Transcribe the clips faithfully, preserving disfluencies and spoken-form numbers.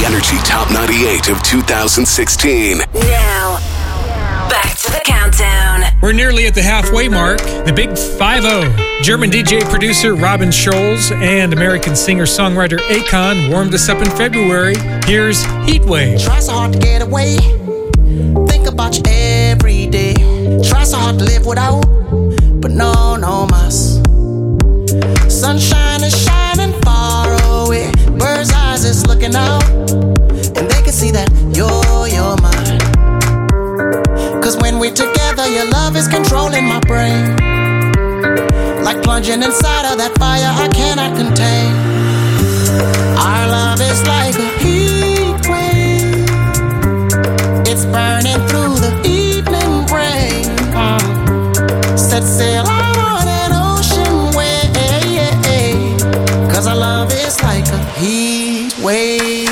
Energy Top ninety-eight of two thousand sixteen. Now, back to the countdown. We're nearly at the halfway mark. The Big five oh. German D J producer Robin Scholz and American singer-songwriter Akon warmed us up in February. Here's Heatwave. Try so hard to get away. Think about you every day. Try so hard to live without, but no, no mas. Sunshine is shining far away. Bird's eyes is looking out, and they can see that you're, you're mine. Cause when we're together, your love is controlling my brain. Like plunging inside of that fire I cannot contain. Our love is like a heat wave. It's burning through the evening rain. uh, Set sail on an ocean wave. Cause our love is like a heat wave.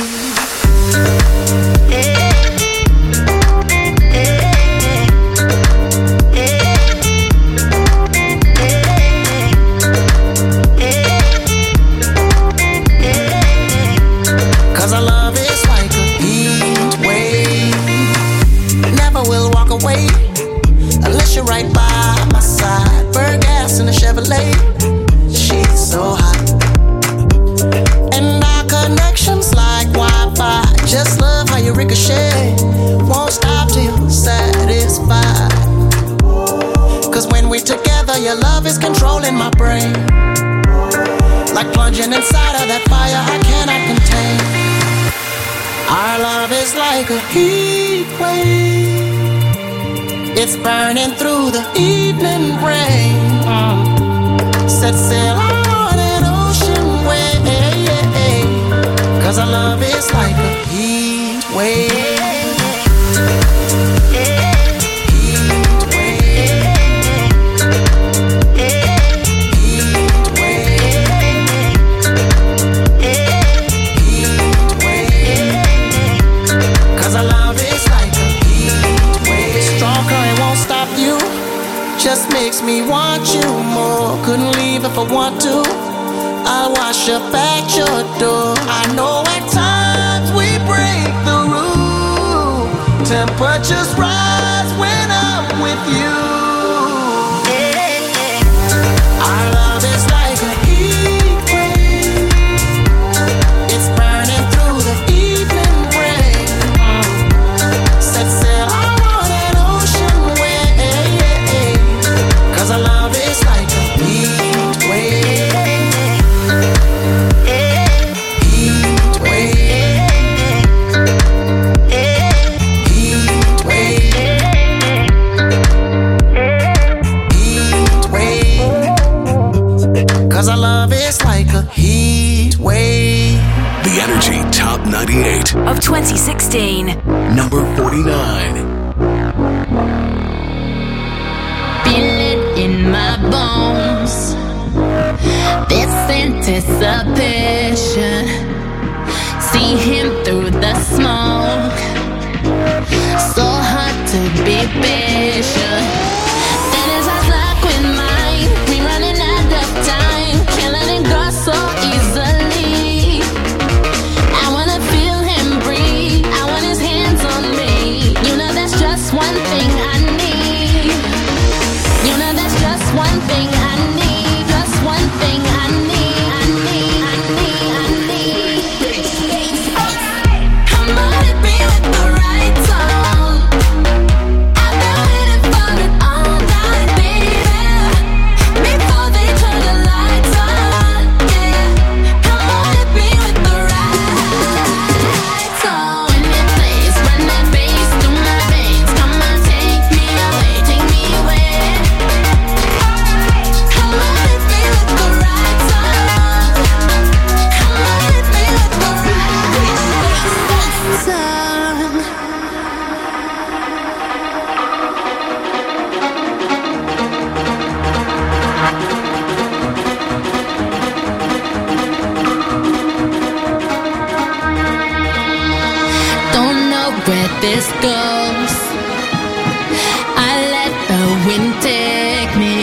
Unless you're right by my side. Burn gas in a Chevrolet. She's so hot. And our connection's like Wi-Fi. Just love how you ricochet. Won't stop till you're satisfied. Cause when we're together, your love is controlling my brain. Like plunging inside of that fire I cannot contain. Our love is like a heat wave. It's burning through the evening rain. uh, Set sail on an ocean wave. Cause our love is like a heat wave. Just makes me want you more. Couldn't leave if I want to. I'll wash up at your door. I know at times we break the rule. Temperatures rise when I'm with you. Our love is like a heat wave. It's burning through the evening rain. Set sail on an ocean wave. Cause our love is like a heat wave. Heat wave. Heat wave. Heat wave. Cause our love is like a heat wave. The Energy Top ninety-eight of twenty sixteen. Number forty-nine. In my bones, this anticipation. See him through the smoke. So hard to be patient. Then his eyes lock with mine. We running out of time. Can't let it go so easily. I wanna feel him breathe. I want his hands on me. You know that's just one thing I need. You know that's just one thing I need. Just one thing I need. I need, I need, I need. Come on, hit me with the right tone. I've been waiting for it all night, baby. Before they turn the lights on, yeah. Come on, hit me with the right tone. When it plays, run that bass through my veins. Come on, take me away, take me away. Come on, hit me with the right tone. Come on, hit me with the right tone. Don't know where this goes. I let the wind take me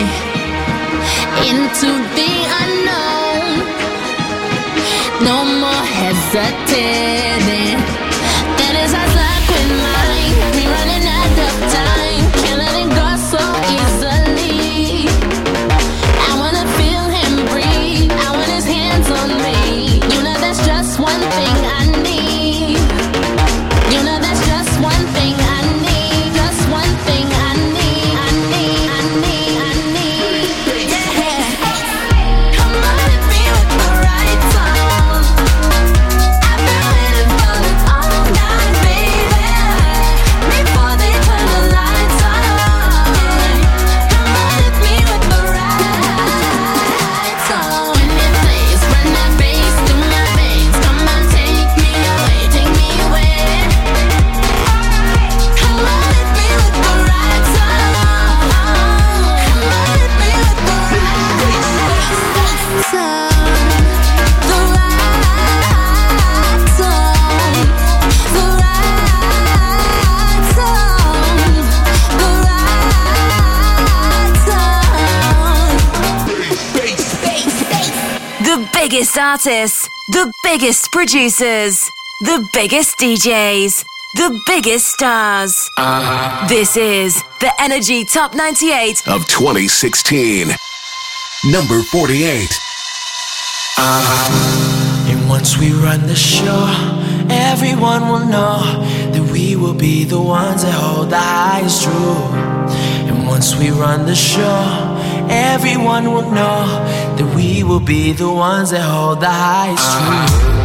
into the unknown. No more hesitation. with it. Then as I suck with mine, we running out of time. Can't let it go so easily. I wanna feel him breathe. I want his hands on me. You know that's just one thing I need. You know that's just one thing I need. Just one thing I need. I need, I need, I need. Yeah. Come on, hit me with the right song. I've been waiting for it all night, baby. Before they turn the lights on. Come on, hit me with the right song. When it plays, run that bass through my veins. Come on, take me away, take me away. Come on, hit me with the right song. Come on, hit me with the right song. The right song. The right song. The right song. The biggest artists, the biggest producers, the biggest D Js, the biggest stars. This is the Energy Top ninety-eight. Of twenty sixteen. Number forty-eight. And once we run the show, everyone will know that we will be the ones that hold the highest rule. And once we run the show, everyone will know that we will be the ones that hold the highest rule.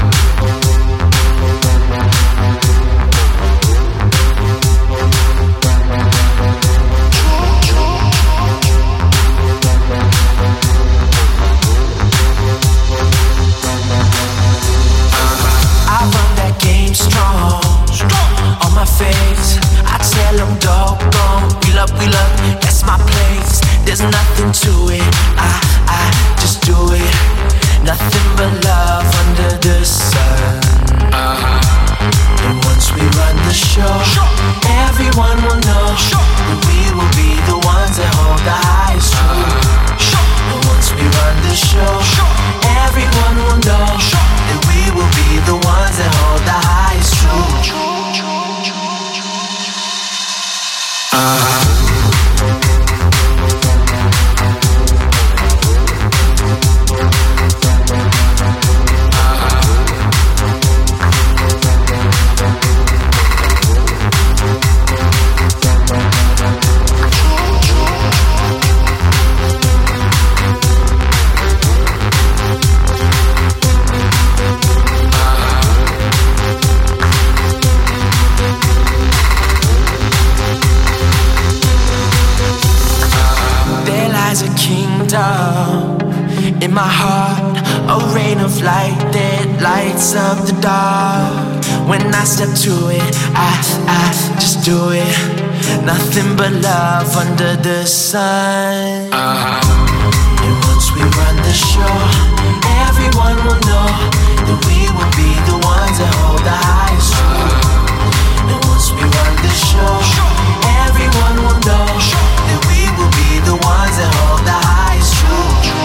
I run that game strong, on my face. I tell them dog gone, wheel up, wheel up, that's my place. There's nothing to it, I, I just do it. Nothing but love under the sun. And once we run the show, everyone will know that we will be the ones that hold the highest truth. And once we run the show, everyone will know that we will be the ones that hold the highest truth. In my heart, a rain of light that lights up the dark. When I step to it, I, I just do it. Nothing but love under the sun. And once we run the show, everyone will know that we will be the ones that hold the highest truth. And once we run the show, everyone will know that we will be the ones that hold the highest truth.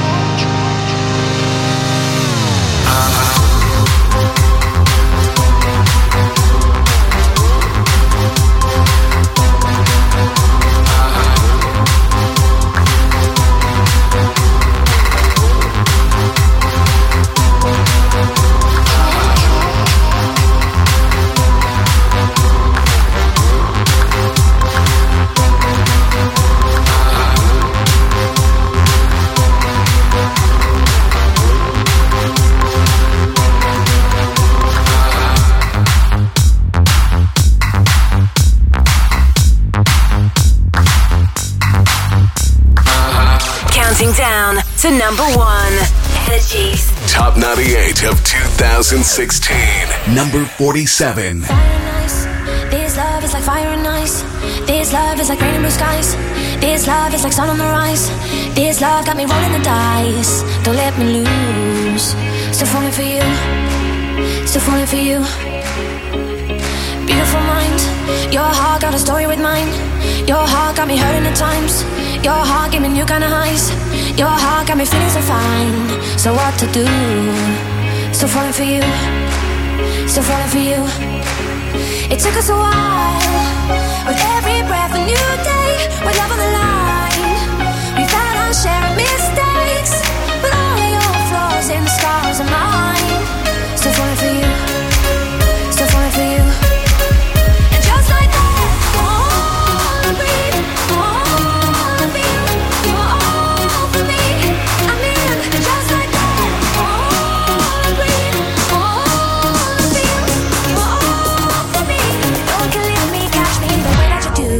Down to number one. Energy's Top ninety-eight of two thousand sixteen. Number forty-seven. Fire and ice. This love is like fire and ice. This love is like rain and blue skies. This love is like sun on the rise. This love got me rolling the dice. Don't let me lose. Still falling for you. Still falling for you. Beautiful mind. Your heart got a story with mine. Your heart got me hurting at times. Your heart gave me new kind of highs. Your heart got me feeling so fine. So what to do? Still falling for you. still falling for you. It took us a while, with every breath a new day, with love on the line. We've had our share of mistakes, but all your flaws and scars are mine. Still falling for you, still falling for you. And just like that, oh, breathe, oh, breathe, you were all for me. I mean, and just like that, oh, breathe, oh, breathe, you were all for me. No one can leave me, catch me the way that you do.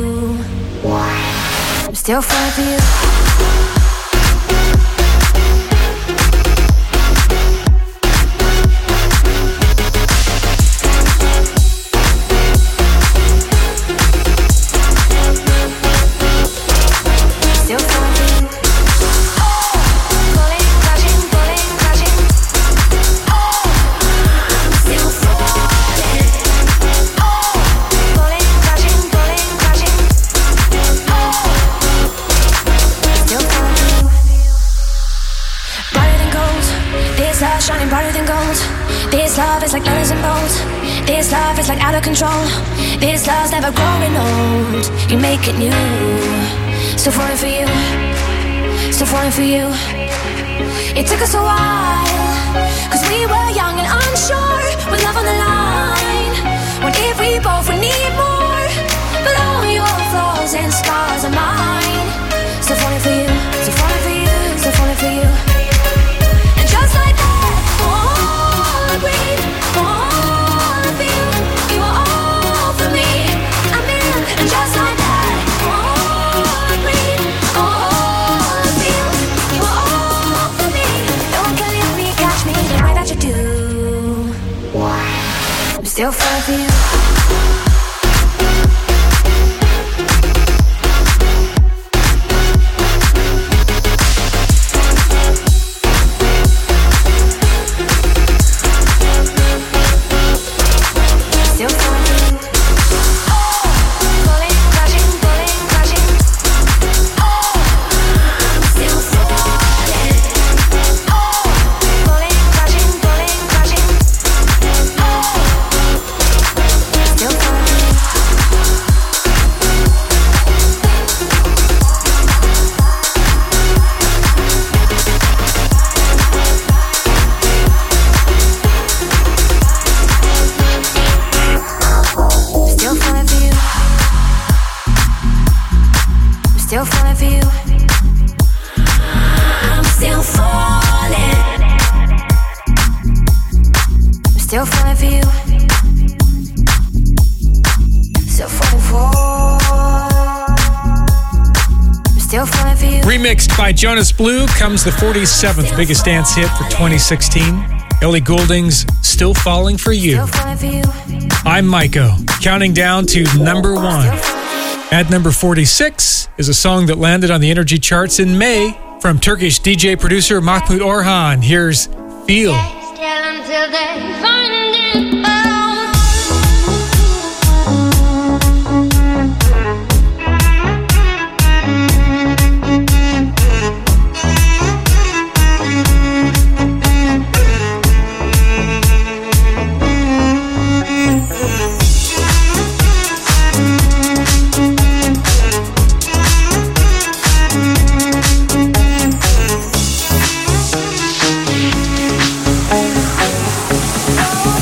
I'm still falling for you. Shining brighter than gold. This love is like letters and bold. This love is like out of control. This love's never growing old. You make it new. Still falling for you. Still falling for you. It took us a while, cause we were young and unsure, with love on the line. What if we both would need more? But all your flaws and scars are mine. Still falling for you. Still falling for you. Still falling for you. And just like that, breathe, oh, feel, you are all for me. I'm in, and just like that, oh, breathe, oh, feel, you are all for me. No one can leave me, catch me the way that you do. I'm still falling for you. Still falling for you. I'm still falling. I'm still falling for you. Still falling for. I'm still falling for you. Remixed by Jonas Blue comes the forty-seventh biggest dance hit for twenty sixteen. Ellie Goulding's Still Falling For You. Still falling for you. I'm Maiko, counting down to number one. At number forty-six is a song that landed on the Energy charts in May from Turkish D J producer Mahmut Orhan. Here's Feel. Still until they find it out. Oh,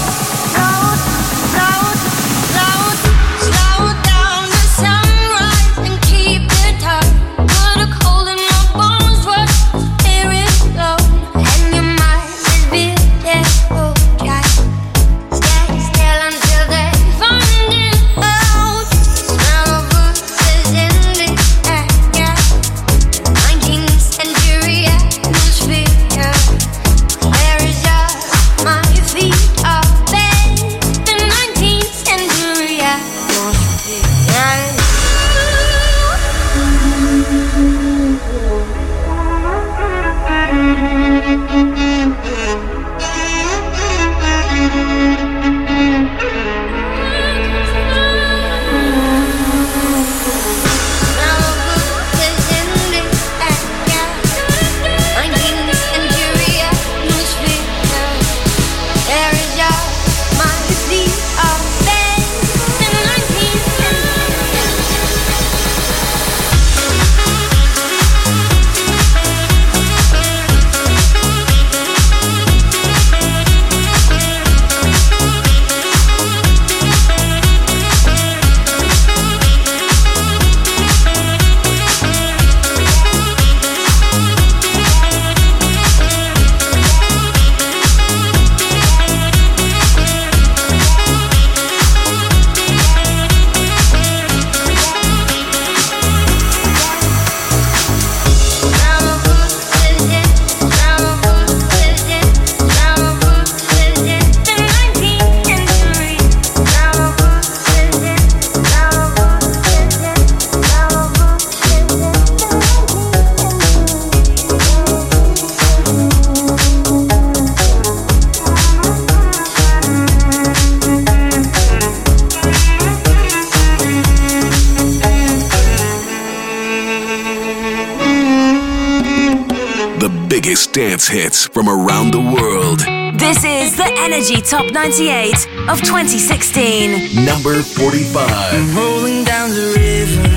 biggest dance hits from around the world. This is the Energy Top ninety-eight of twenty sixteen. Number forty-five. I'm rolling down the river,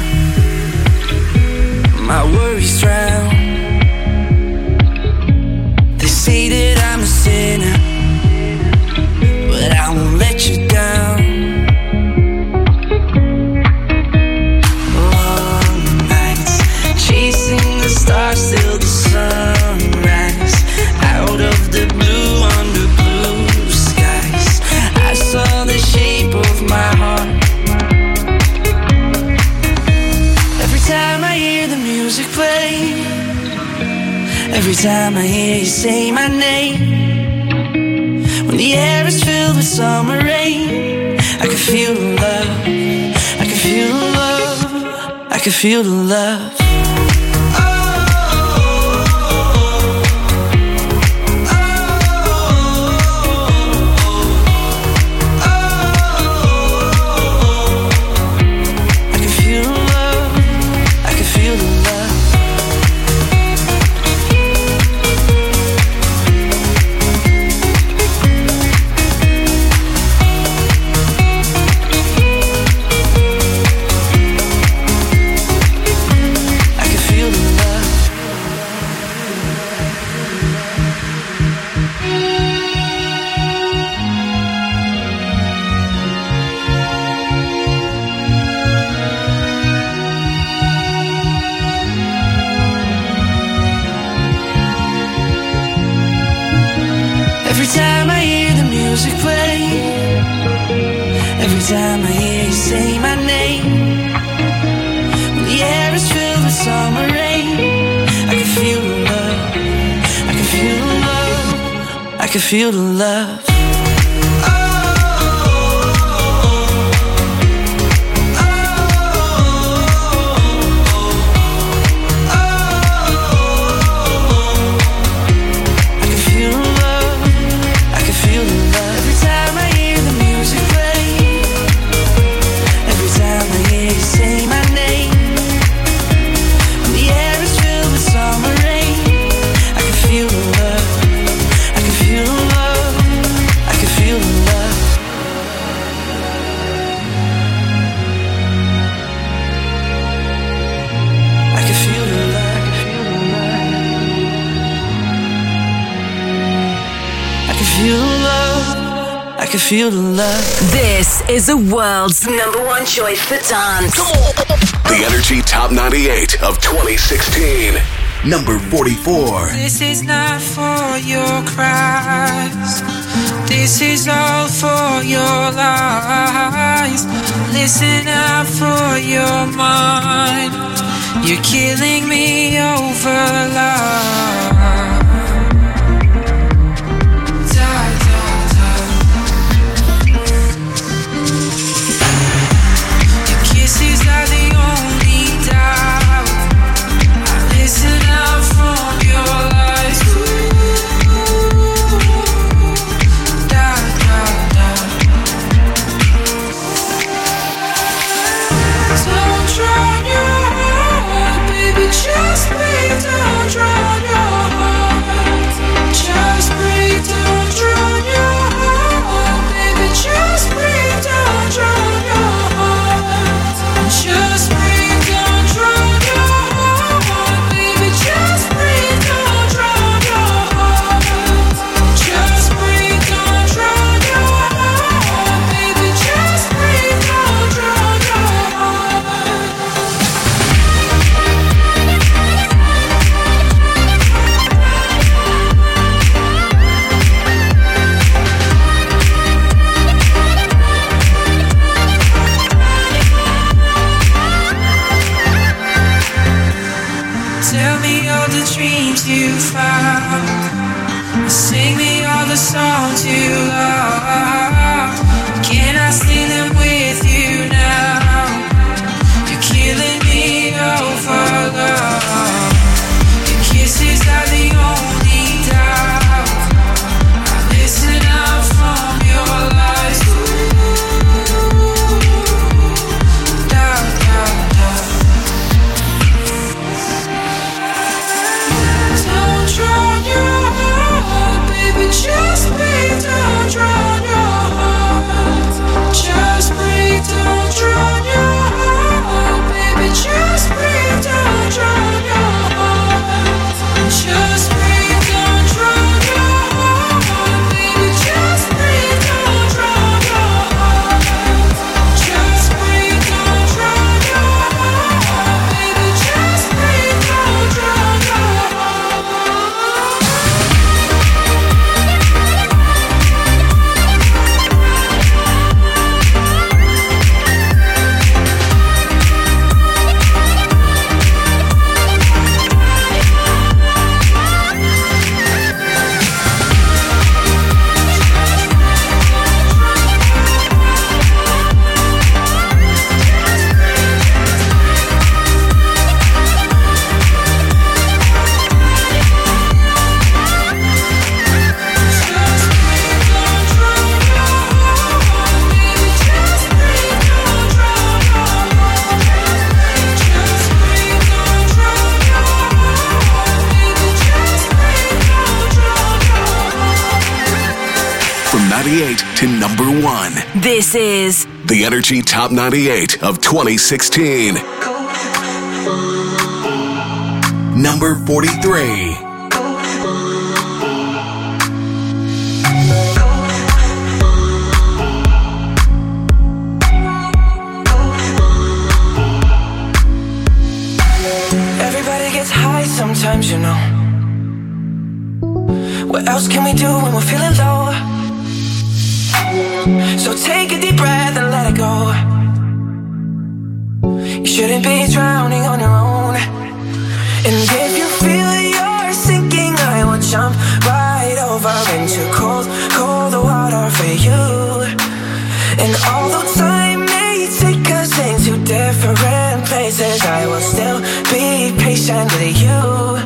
my worries drown. They say that I'm a sinner, but I won't let you down. Long nights, chasing the stars till the sunrise. Out of the blue, under blue skies, I saw the shape of my heart. Every time I hear the music play, every time I hear you say my name, when the air is filled with summer rain, I can feel the love, I can feel the love, I can feel the love. Time I hear you say my name, when the air is filled with summer rain, I can feel the love, I can feel the love, I can feel the love. I can feel the love. This is the world's number one choice for dance. Come on. The Energy Top ninety-eight of twenty sixteen. Number forty-four. This is not for your cries. This is all for your lies. Listen out for your mind. You're killing me over love. Just please don't drown your heart. ninety-eight to number one. This is the Energy Top ninety-eight of twenty sixteen. Number forty-three. Everybody gets high sometimes, you know. What else can we do when we're feeling low? So take a deep breath and let it go. You shouldn't be drowning on your own. And if you feel you're sinking, I will jump right over into cold, cold water for you. And although time may take us into different places, I will still be patient with you.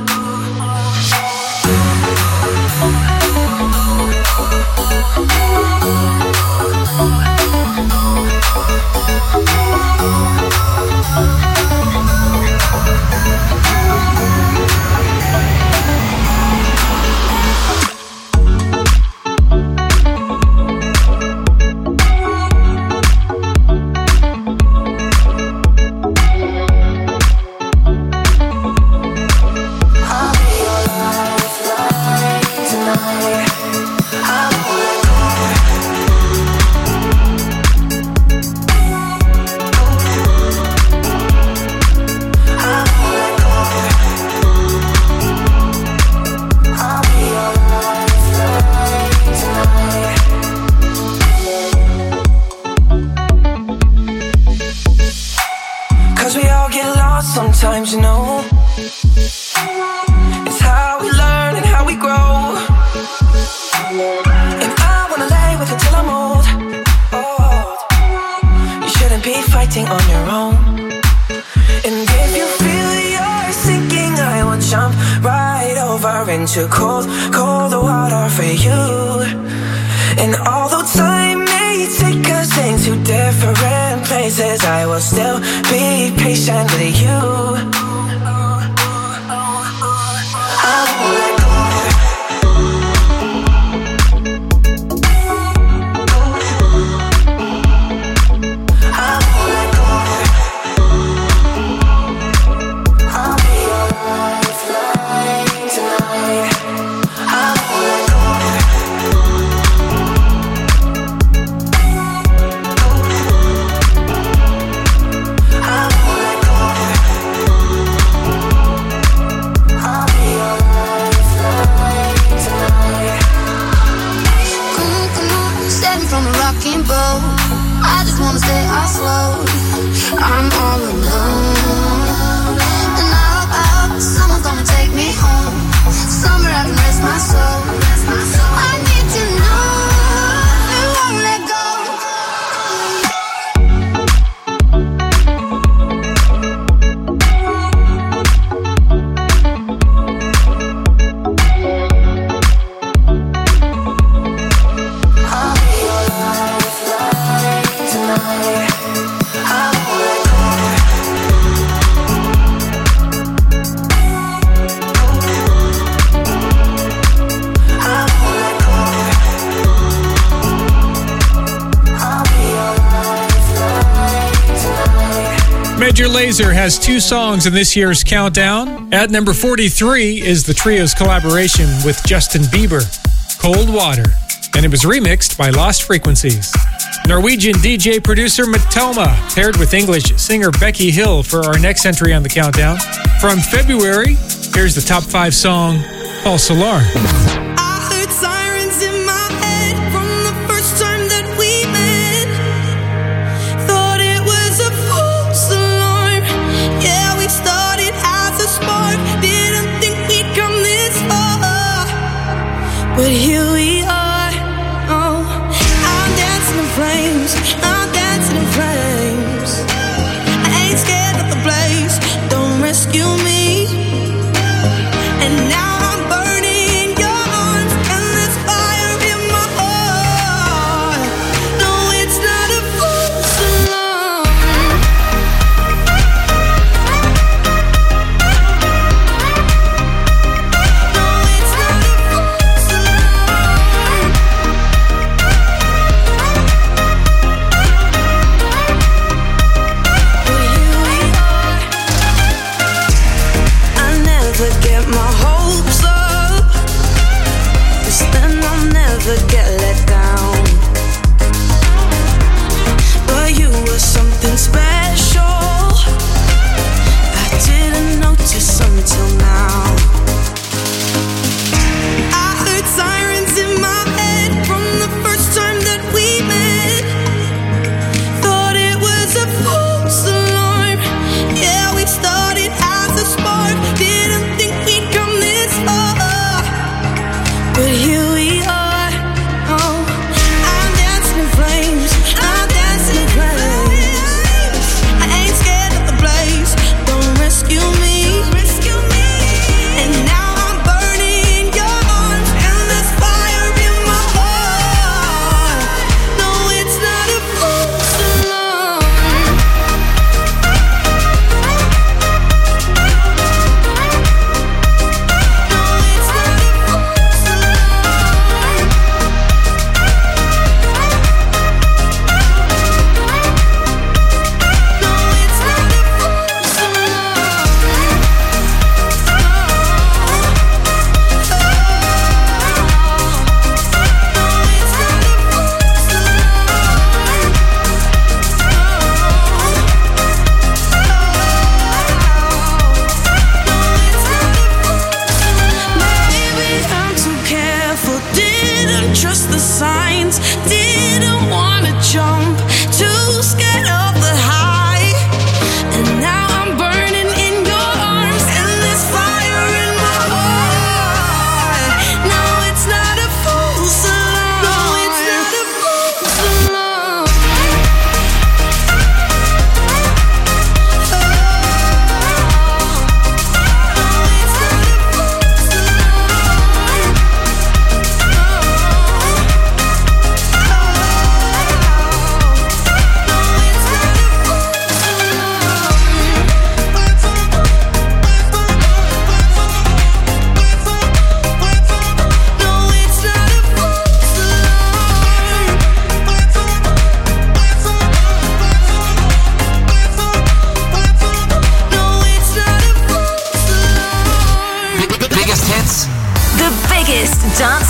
Sometimes, you know, it's how we learn and how we grow. And I wanna lay with you till I'm old, old. You shouldn't be fighting on your own. And if you feel you're sinking, I will jump right over into cold, cold water for you. And although time may take us into different places, I will still be patient with you. Major Lazer has two songs in this year's countdown. At number forty-three is the trio's collaboration with Justin Bieber, Cold Water, and it was remixed by Lost Frequencies. Norwegian D J producer Matoma paired with English singer Becky Hill for our next entry on the countdown. From February, here's the top five song, False Alarm. But here we are, oh, I'm dancing in flames, I'm dancing in flames. I ain't scared of the blaze, don't rescue me. And now I'm burning in your arms, and there's fire in my heart. No, it's not a false alarm. No, it's not a false alarm.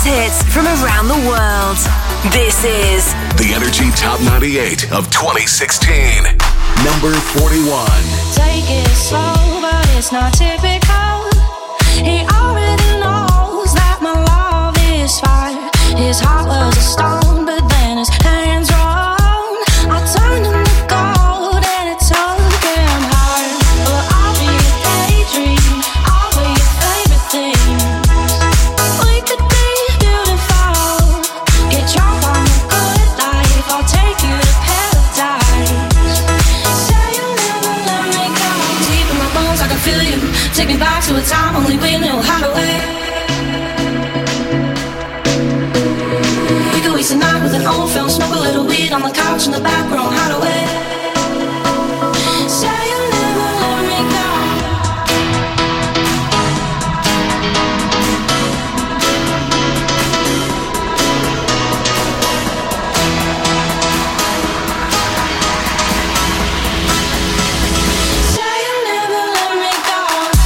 dance hits from around the world. This is the Energy Top ninety-eight of twenty sixteen. Number forty-one. Take it slow, but it's not typical. He already knows that my love is fire. His heart was a stone, but then his hands were on. I turned him to gold and it took him hard. But I'll be a daydream, I'll be your favorite thing. We could be beautiful, get drunk on the good life. I'll take you to paradise. Say you'll never let me go. Deep in my bones I can feel you. Take me back to a time only we knew how to wait. We could waste a night with an old film, smoke a little weed on the couch in the back room, how to wait. Say you'll never let me go. Say you'll never let me go.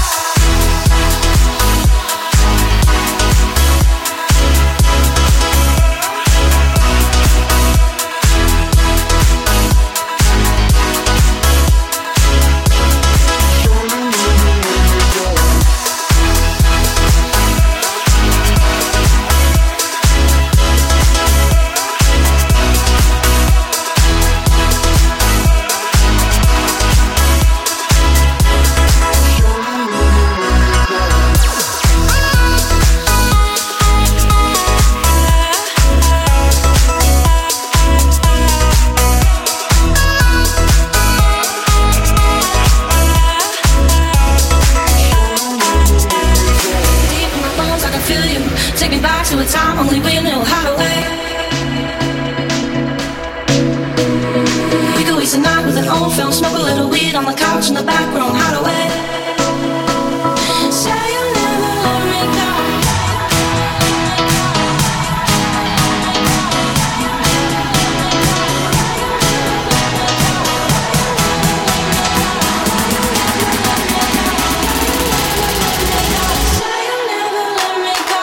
Deep in my bones I can feel you. Take me back to a time only we knew how to wait. We could waste a night with an old film, smoke a little weed on the couch in the back room, how to wait. Say you'll never let me go. Say you'll never let me go.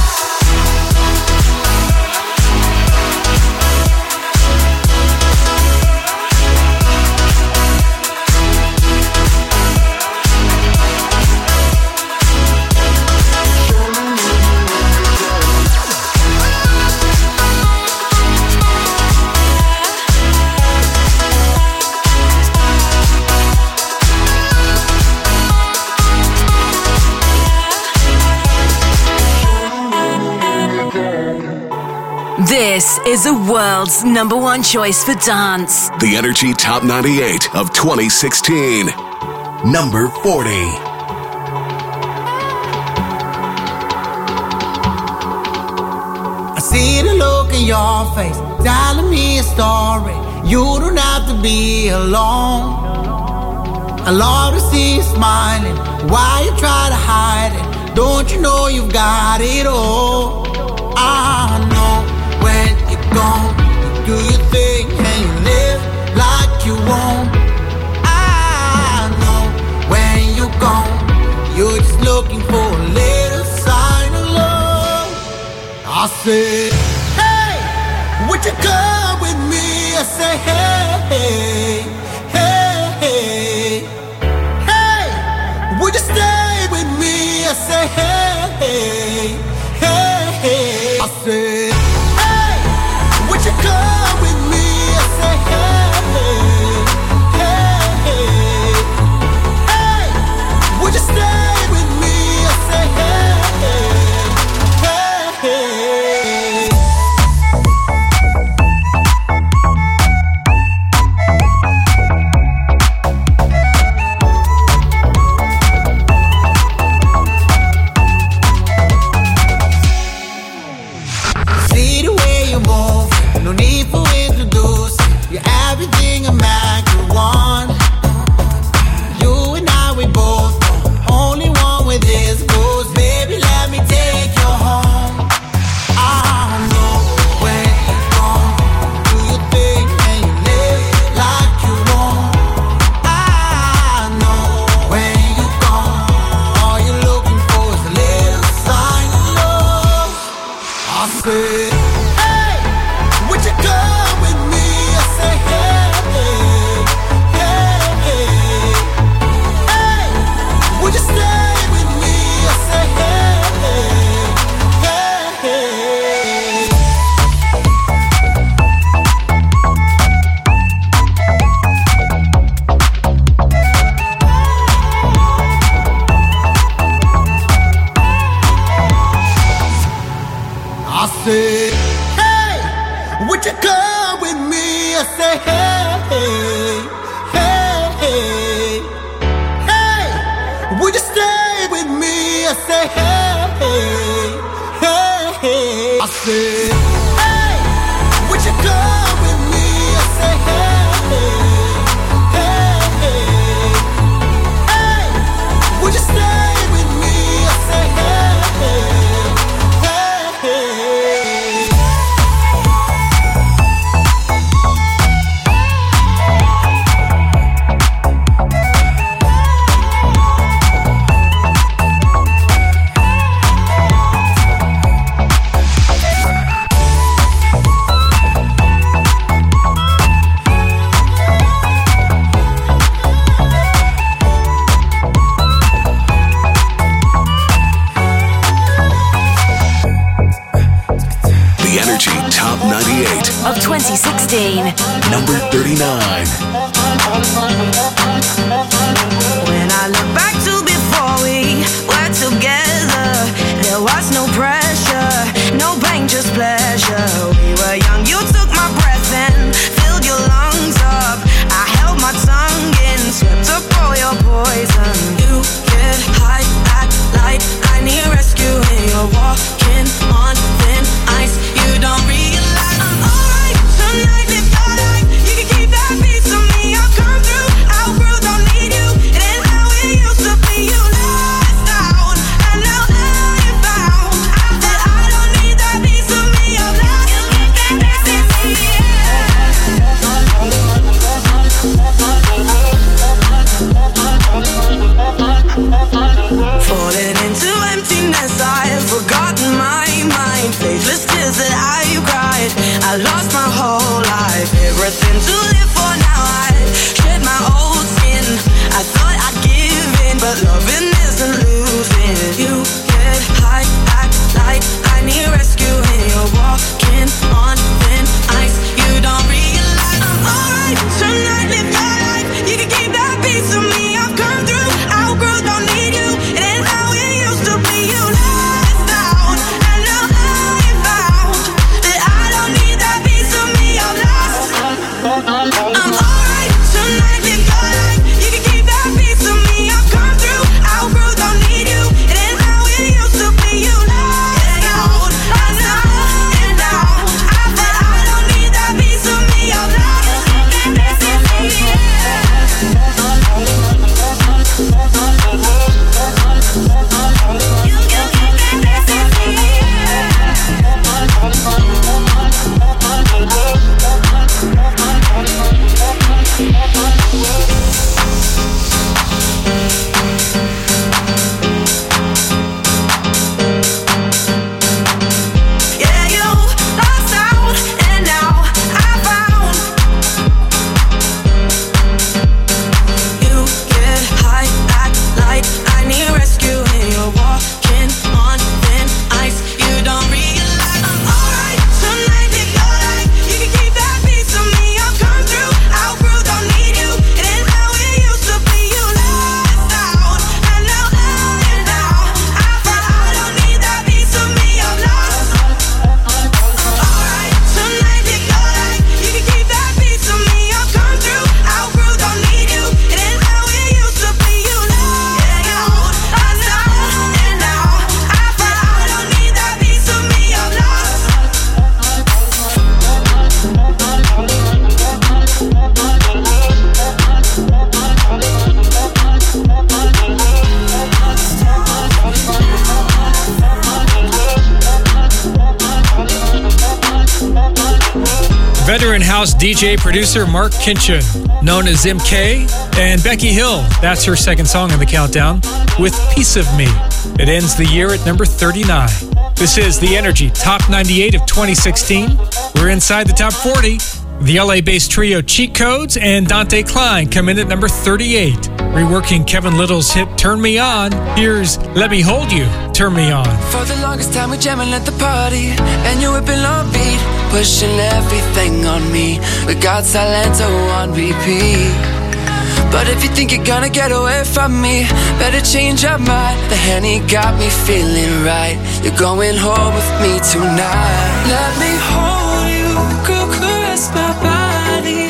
This is the world's number one choice for dance. The Energy Top ninety-eight of twenty sixteen. Number forty. I see the look in your face, telling me a story. You don't have to be alone. I love to see you smiling. Why you try to hide it? Don't you know you've got it all? I know when you're gone, you do your thing and you live like you won't. I know when you're gone, you're just looking for a little sign of love. I said, hey, would you come with me? I say, hey, hey, hey, hey, would you stay with me? I say, hey, hey, hey, I said, hey, would you come with me? I say, hey, hey, hey, hey, would you stay with me? I say, hey, hey, hey. I say, hey, hey, hey, hey, would you stay with me? I say, hey, hey, hey, I say, hey, would you come with me? I say, hey, hey, hey, hey, would you stay with me? I say, hey, hey, hey. Top ninety-eight of twenty sixteen. Number thirty-nine. When I look back to before we were together, there was no pressure, no pain, just pleasure. We were young, you took my breath and filled your lungs up. I held my tongue in, swept up all your poison. You get high, act light, I need rescue when you're walking on thin ice. You don't realize I'm alright tonight. Live your life, you can keep that piece of me. I'll come through, outgrew, don't need you. It ain't how it used to be. You lost out, and now I found that I don't need that piece of me. I'm lost. You can get that piece of me. Falling into emptiness, I've forgotten my mind. Faithless tears that I cried, I lost my whole life. Everything to live for now, I shed my old skin. I thought I'd give in, but loving isn't losing. You get high, act light, I need rescue when you're walking on thin ice. You don't realize I'm alright tonight. Live your life, you can keep that piece of me. I've come through, outgrew, don't need you. It ain't how it used to be. You lost out, and now I found that I don't need that piece of me. I'm lost. I'm alright tonight. Live your life, you can keep that piece of me. I've come through, outgrew, don't need you. It ain't how it used to be. You lost out, and now, and now I found I don't need that piece of me. I'm lost. Yeah, you lost out, and now I found you get high, act light, I need rescue when you're walking on thin ice. You don't realize I'm alright tonight. Live your life, you can keep that piece of me. I've come through, outgrew, don't need you. It ain't how it used to be. You lost out, and now, and now I found I don't need that piece of me. I'm lost. Alright tonight. Live your life, you can keep that piece of me. I've come through, outgrew, don't need you. It ain't how it used to be. You lost out, and now, and now I found I don't need that piece of me. I'm lost. Veteran house D J producer Mark Kinchin, known as M K, and Becky Hill. That's her second song on the countdown, with Piece of Me. It ends the year at number thirty-nine. This is the Energy Top ninety-eight of twenty sixteen. We're inside the top forty. The L A-based trio Cheat Codes and Dante Klein come in at number thirty-eight. Reworking Kevin Little's hit Turn Me On, here's Let Me Hold You, Turn Me On. For the longest time we jamming at the party, and you whipping on beat, pushing everything on me. We got Silento on repeat. But if you think you're gonna get away from me, better change your mind. The Henny got me feeling right. You're going home with me tonight. Let me hold you, girl, caress my body.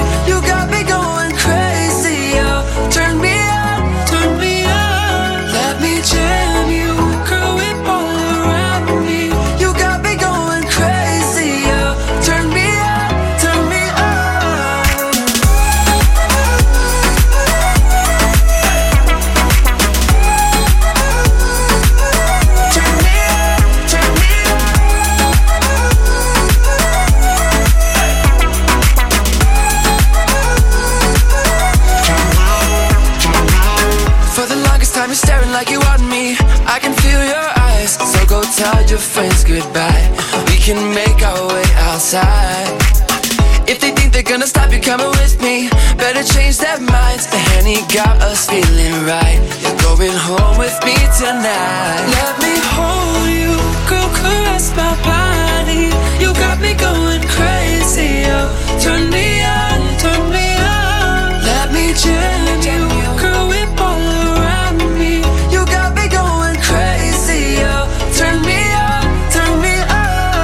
tell your friends goodbye. We can make our way outside. If they think they're gonna stop you coming with me, better change their minds. The Henny got us feeling right. You're going home with me tonight. Let me hold you, girl, caress my body. You got me going crazy, oh. Turn me on, turn me on. Let me jam you, girl, whip all around me. You got me going crazy, oh. Turn me on, turn me on.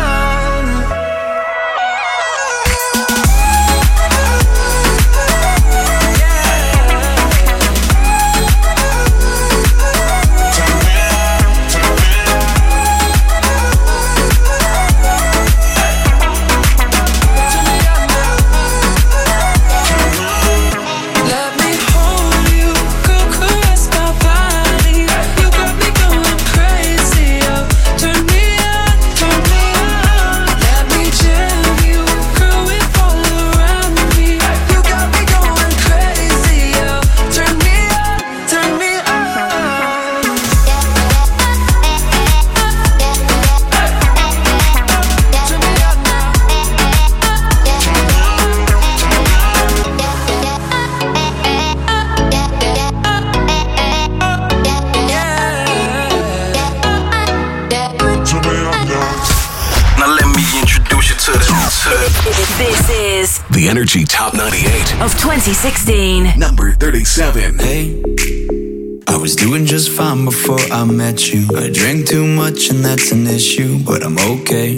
This is the Energy Top ninety-eight of twenty sixteen. Number thirty-seven. Hey, I was doing just fine before I met you. I drank too much and that's an issue, but I'm okay.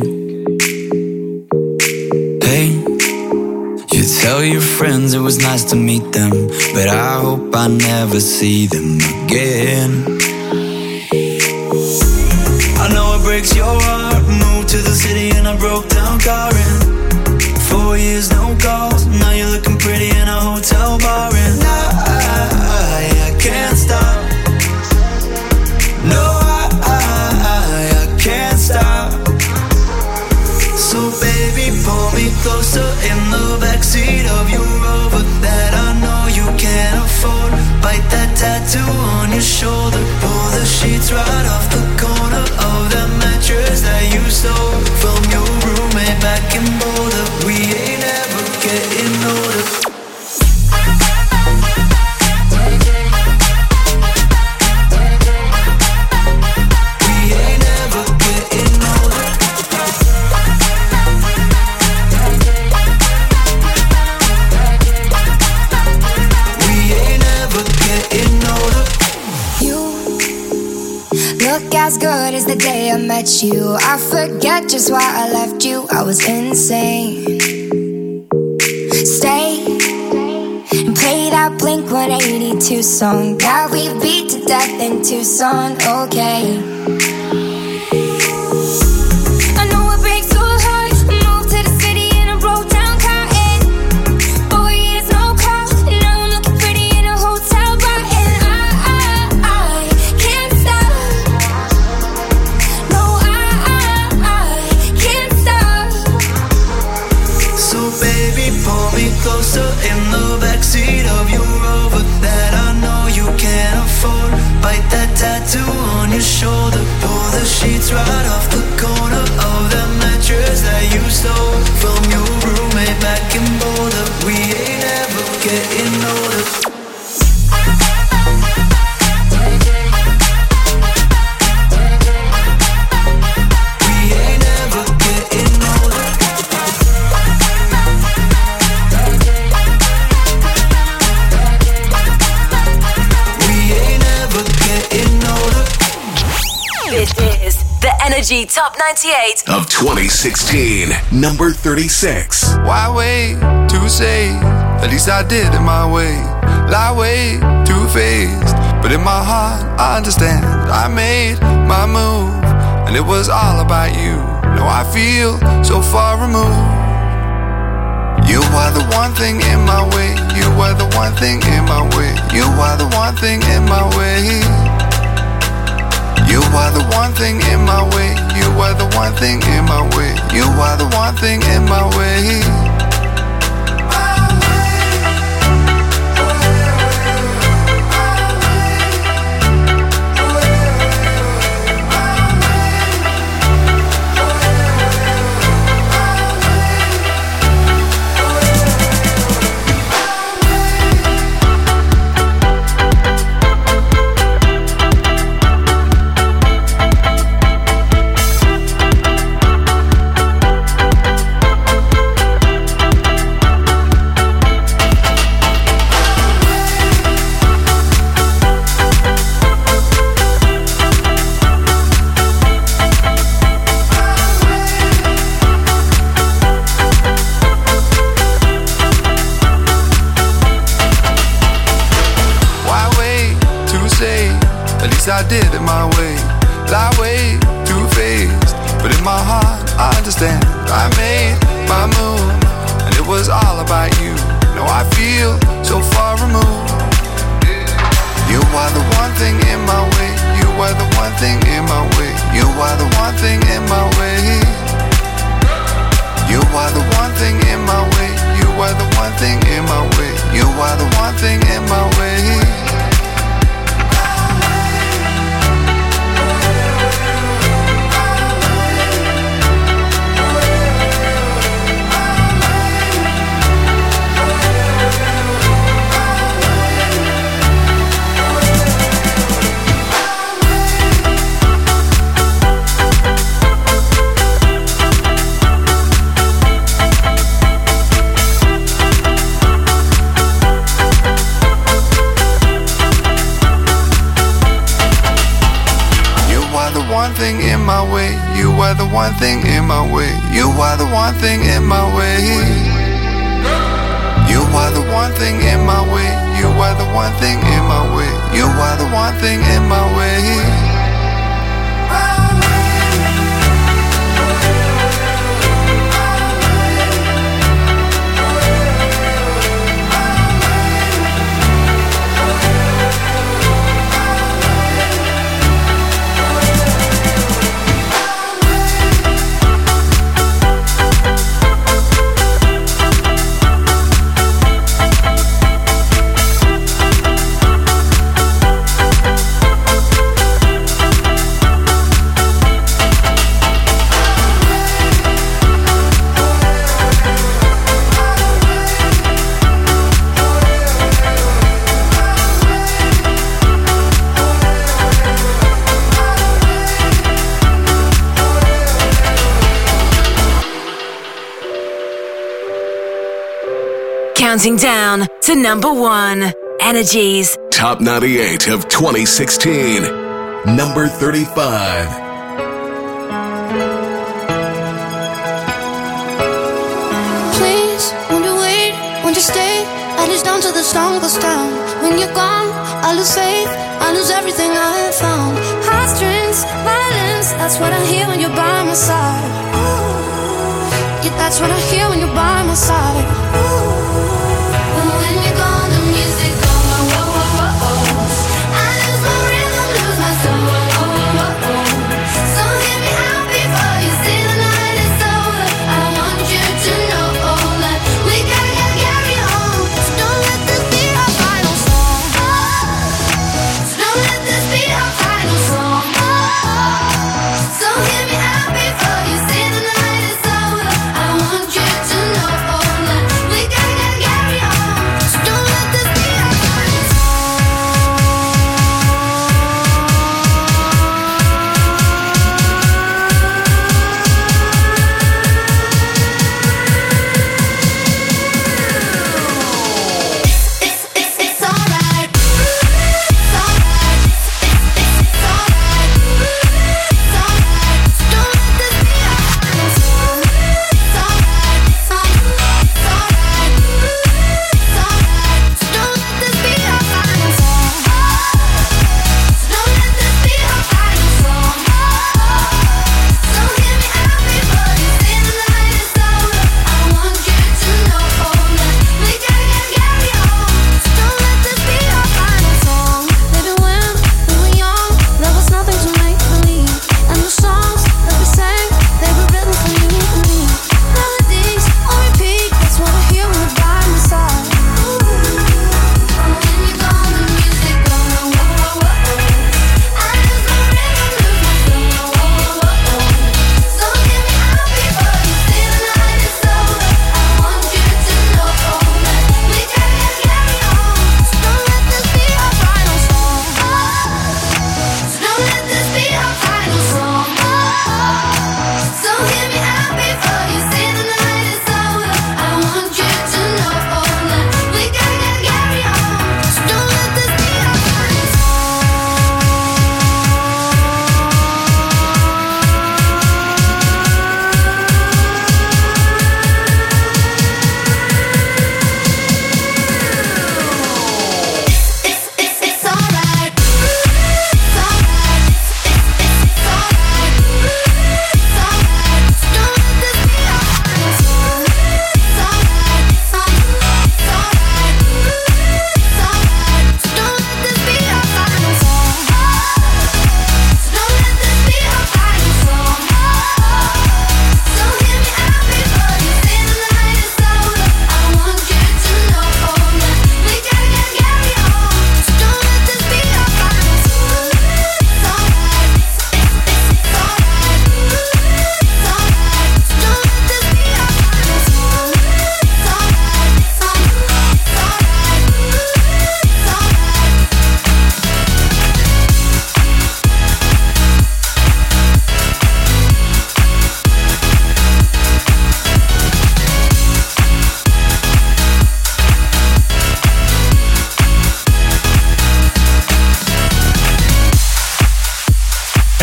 Hey, you tell your friends it was nice to meet them, but I hope I never see them again. I know it breaks your heart. Moved to the city and I broke down car in. Four years, no calls. Now you're looking pretty in a hotel bar, and I, I can't stop. No, I, I, I can't stop. So baby, pull me closer in the backseat of your Rover that I know you can't afford. Bite that tattoo on your shoulder. Pull the sheets right off the corner of that mattress that you stole from your roommate back in Boulder. We ain't ever getting older. Look as good as the day I met you. I forget just why I left you. I was insane. Stay and play that Blink one eighty-two song that we beat to death in Tucson. Okay. I know it breaks your heart. Moved to the city and I broke down counting. Four years, no call. Now I'm looking pretty in a hotel bar, and I, I, I can't stop. No, I, I, I can't stop. So baby, pull me closer in the backseat of your Rover that I know you can't afford. Bite that tattoo on your shoulder. Pull the sheets right off the corner of that mattress that you stole from your roommate back in Boulder. We ain't ever getting older. Energy Top ninety-eight of twenty sixteen. Number thirty-six. Why wait to say? At least I did it my way. Lie way too faced, but in my heart I understand. I made my move, and it was all about you. Now I feel so far removed. You are the one thing in my way. You are the one thing in my way. You are the one thing in my way. You are the one thing in my way. You are the one thing in my way. You are the one thing in my way. I did it my way. Lie way, two-faced, but in my heart I understand. I made my move, and it was all about you. Now I feel so far removed. You are the one thing in my way. You are the one thing in my way. You are the one thing in my way. You are the one thing in my way. You are the one thing in my way. You are the one thing in my way. One thing in my way. You are the one thing in my way. You are the one thing in my way. You are the one thing in my way. You are the one thing in my way. You are the one thing in my way. Counting down to number one, Energy's Top ninety-eight of twenty sixteen. Number thirty-five. Please, won't you wait, won't you stay? I lose down to the sun goes down. When you're gone, I lose faith, I lose everything I have found. Heartstrings, violence, that's what I hear when you're by my side. Yeah, that's what I hear when you're by my side. We gotta get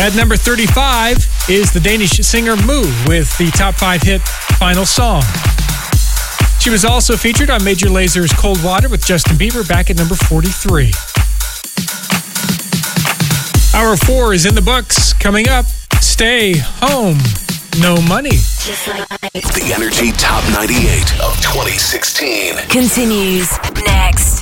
At number thirty-five is the Danish singer Moo with the top five hit Final Song. She was also featured on Major Laser's Cold Water with Justin Bieber back at number forty-three. Hour four is in the books. Coming up, Stay Home, No Money. The Energy Top ninety-eight of twenty sixteen continues next.